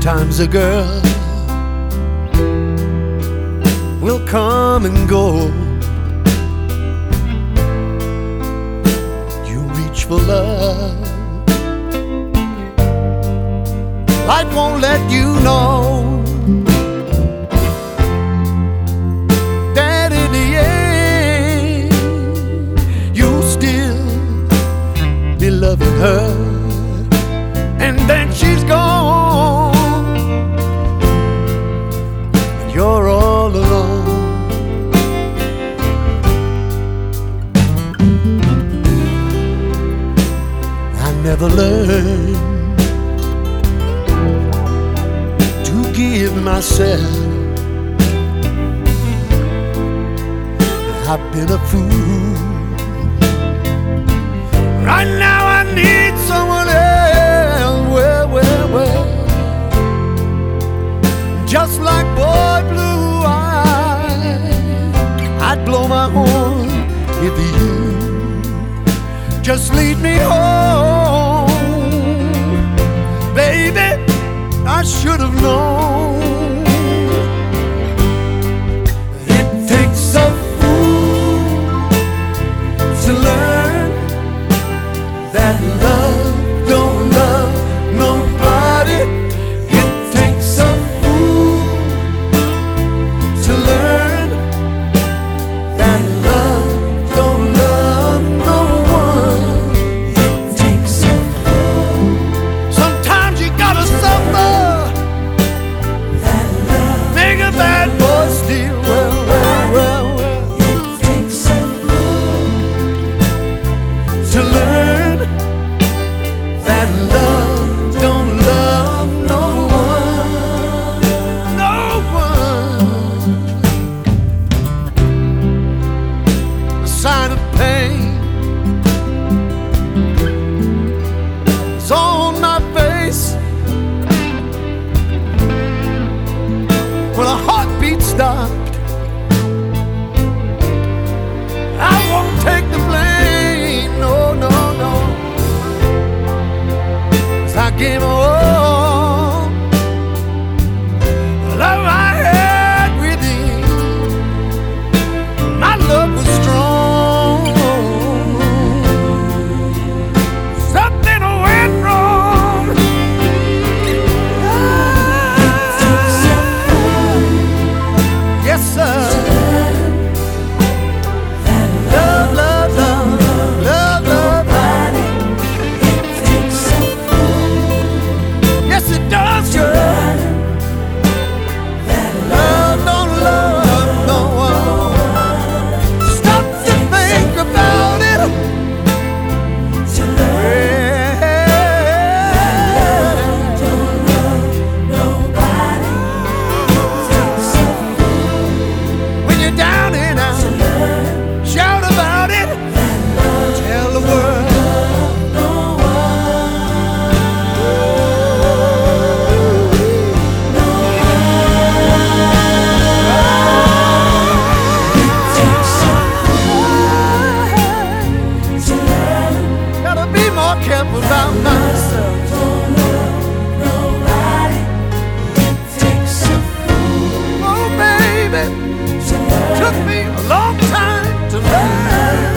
Sometimes a girl will come and go. You reach for love, life won't let you know that in the end you'll still be loving her. And then she's gone, and you're all alone. I never learned to give myself. I've been a fool. Right now I need someone else. Just like boy blue eyes, I'd blow my horn if you just lead me home. Baby, I should have known. It takes a fool to learn that love don't love nobody. It takes a fool to learn that love don't love no one. It takes a fool. Sometimes you gotta suffer that love. Make a bad boy steal. Well. It takes a fool to learn that love don't love no one, no one. A sign of pain is on my face when a heartbeat stopped. I won't take the blame, no. I gave all the love I had with him. My love was strong. Something went wrong. Yes, sir. Careful about myself. Don't love nobody. It takes a fool. Oh, baby, took me a long time to learn.